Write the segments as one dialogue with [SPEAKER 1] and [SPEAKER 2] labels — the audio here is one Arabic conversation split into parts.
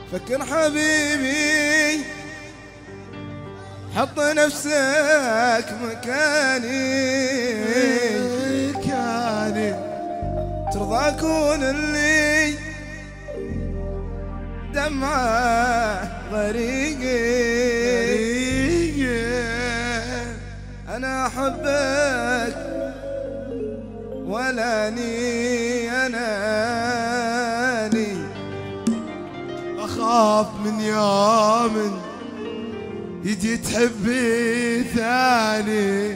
[SPEAKER 1] فكر حبيبي، حط نفسك مكاني، ترضى اكون اللي دمعه غريقي. انا احبك ولاني اناني،
[SPEAKER 2] اخاف من يوم يجي تحبي ثاني.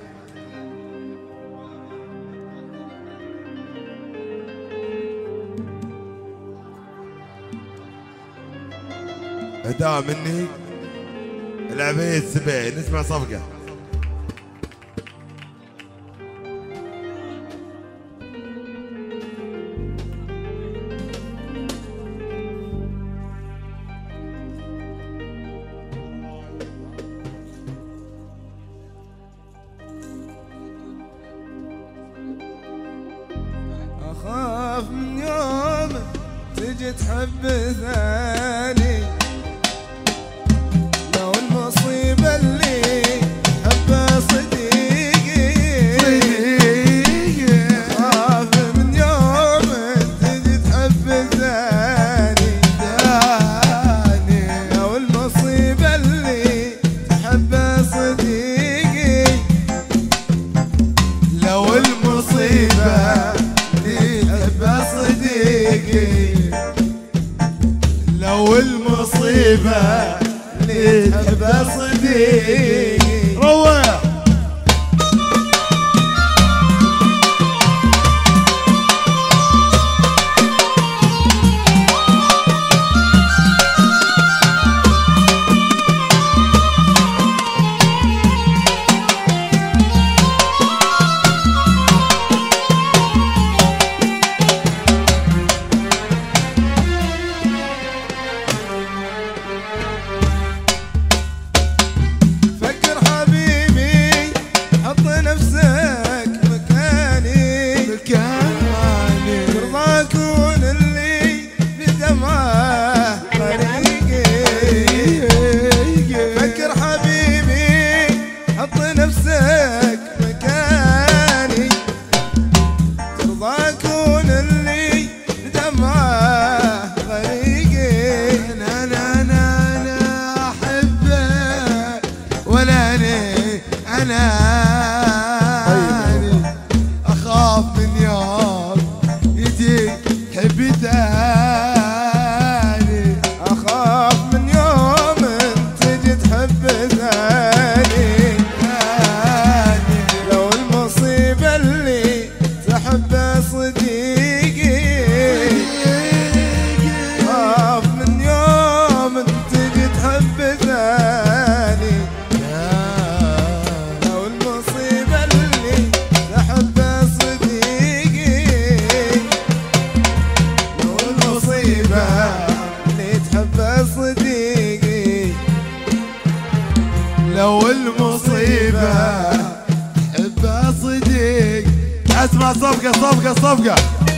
[SPEAKER 2] هداء مني العبيد سبيع، نسمع صفقة.
[SPEAKER 1] أخاف من يوم تجي تحب ثاني، لو المصيبة اللي حبه صديقي. أخاف من يوم تجي تحب ثاني، لو المصيبة اللي تحبه صديقي.
[SPEAKER 2] لو المصيبة لو المصيبة اللي تحبها صديقي. روح أخاف من يوم يجي تحبي ثاني.
[SPEAKER 1] أخاف من يوم تجي تحب ثاني، لو المصيبة اللي تحبه صديقي. أخاف من يوم تجي تحب ثاني، لو المصيبة اللي تحبه صديقي. لو المصيبة اللي تحبه صديقي،
[SPEAKER 2] لو المصيبة تحبها صديق. اسمع صفقة صفقة صفقة.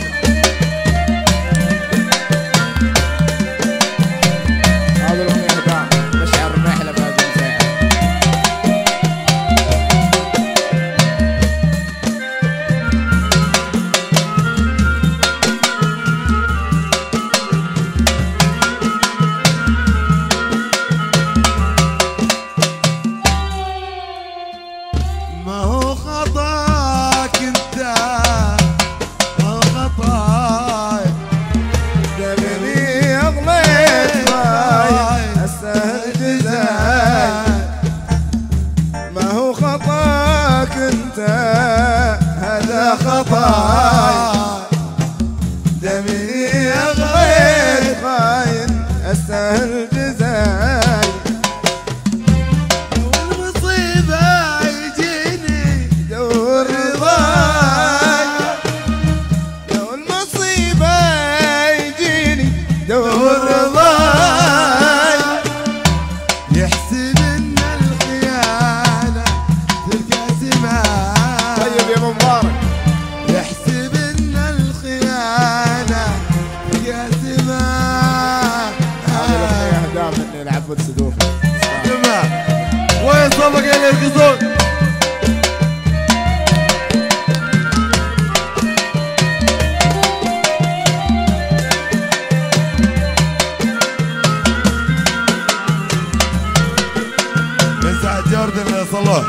[SPEAKER 1] هذا الأغنية هداء مشعر الرحلة في هذه الساعة.
[SPEAKER 2] ما هو خطاك انت، ما هو خطاك.
[SPEAKER 1] دمني أغليت باي أستاهل جزاك. ما هو خطاك أنت، هذا خطاي. دمني أغليت خاين أستاهل جزاي.
[SPEAKER 2] والمصيبة يجيني
[SPEAKER 1] دور رضاي، لو المصيبة يجيني دور رضاي.
[SPEAKER 2] يحسب ان الخيانة تلقى سماء.
[SPEAKER 1] طيب يا ابو مبارك،
[SPEAKER 2] يحسب ان الخيانة تلقى سماء.
[SPEAKER 1] عبد سدوف.
[SPEAKER 2] جماعة وين صفق اللي يرقصون؟ من سعد جوردن اللي صلوه.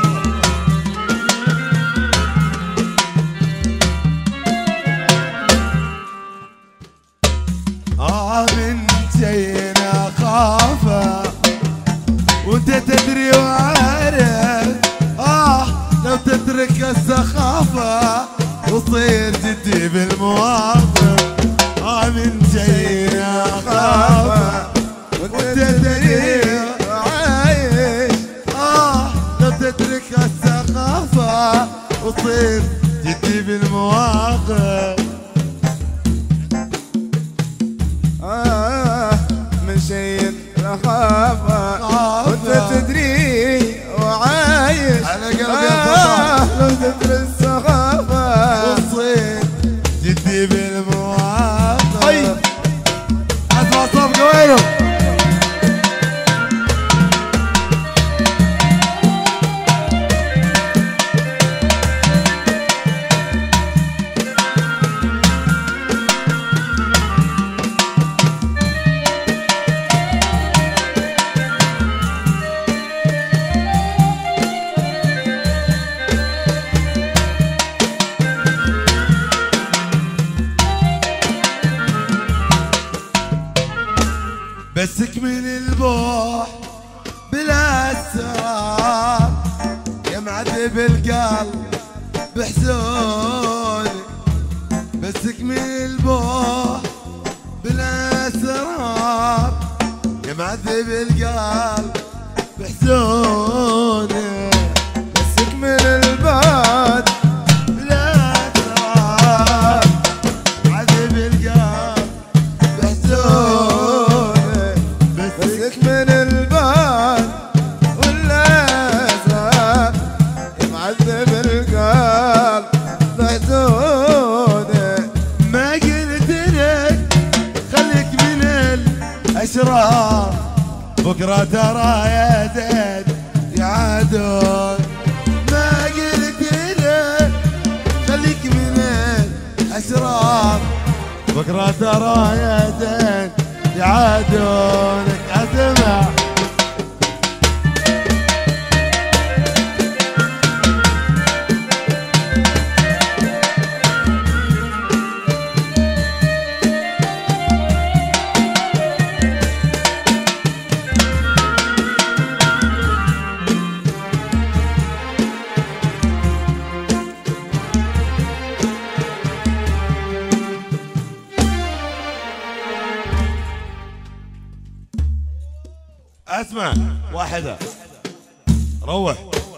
[SPEAKER 2] من جينا خافه وانت تدري وعارف لو تترك السخافه وتصير جدي بالمواقف. من جينا خافه وانت تدري وعايش لو تترك السخافه وتصير جدي بالمواقف.
[SPEAKER 1] مشين رخافة وانت تدري وعايش
[SPEAKER 2] على قلبي يا
[SPEAKER 1] لو تدري السخافة
[SPEAKER 2] وتصير جدي بالمواقف. اسمع صفقة وينهم؟ بسك من البوح بلا اسرار يا معذب القلب بحزوني. بسك من البوح بلا اسرار يا معذب القلب بحزوني.
[SPEAKER 1] بسك من البعد
[SPEAKER 2] بلا اسرار معذب القلب بحزوني.
[SPEAKER 1] بسك من البعد والأسرار معذب القلب محزوني.
[SPEAKER 2] ما قلت لك خليك من الاشرار بكره ترى يا زين يعادون. ما قلت لك خليك من الاشرار بكره ترى يا زين يعادونك. اسمع اسمع واحدة روح.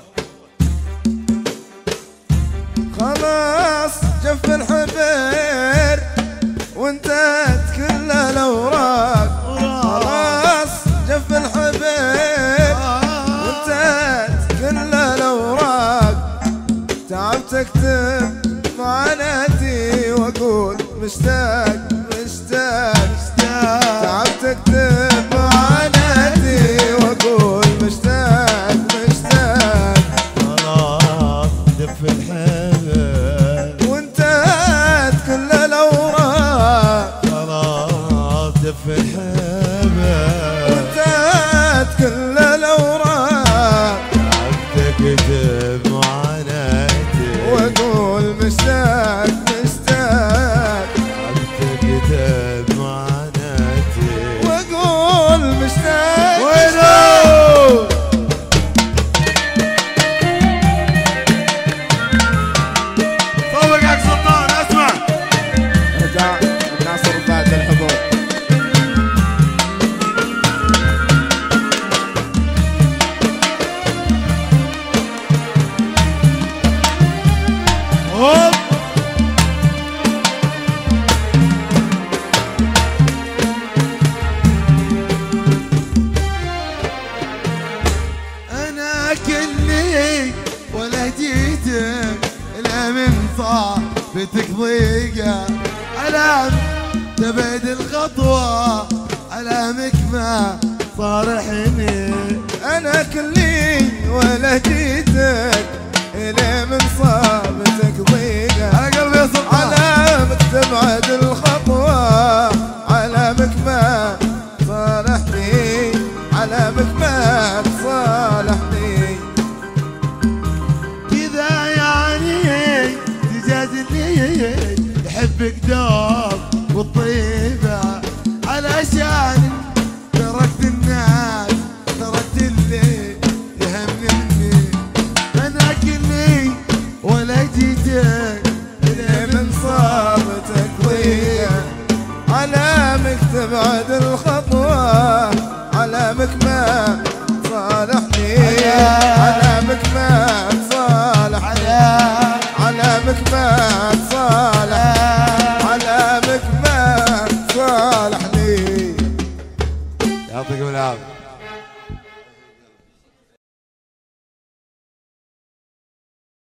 [SPEAKER 1] خلاص جف الحبير وانتهت كل الاوراق. خلاص جف الحبير وانتهت كل الاوراق. تعبت اكتب معاناتي واقول مشتاق مشتاق مشتاق. تعبت اكتب معاناتي واقول مشتاق مشتاق.
[SPEAKER 2] خلاص دف الحبل
[SPEAKER 1] وانتهت كل الاوراق.
[SPEAKER 2] خلاص دف الحبل
[SPEAKER 1] وانتهت كل الاوراق.
[SPEAKER 2] تعبت اكتب معاناتي
[SPEAKER 1] واقول مشتاق مشتاق.
[SPEAKER 2] تعبت اكتب معاناتي
[SPEAKER 1] واقول مشتاق
[SPEAKER 2] وينو؟ صوبك سلطان. اسمع
[SPEAKER 1] رجع ناصر بعد الحضور.
[SPEAKER 2] هوب انا كلي ولا جيتك الا من صاحبتك ضيقه. علام تبعد الخطوه علامك ما صارحني.
[SPEAKER 1] انا كلي ولا جيتك الي من صابتك ضيقه.
[SPEAKER 2] على قلبي يا سلطان.
[SPEAKER 1] علامك تبعد الخطوه، علامك ما صالحني، علامك ما تصالحني.
[SPEAKER 2] كذا يعني تجادلني يحبك دوب والطيبة، علشان تركت الناس تركت اللي يهمني. انا كني ولا جيتك
[SPEAKER 1] اللي من صابتك ضيقه، علامك تبعد الخطوه، علامك ما صالحني، علامك ما تصالحني، علامك ما تصالح، علامك ما تصالحني.
[SPEAKER 2] يعطيكم العافية.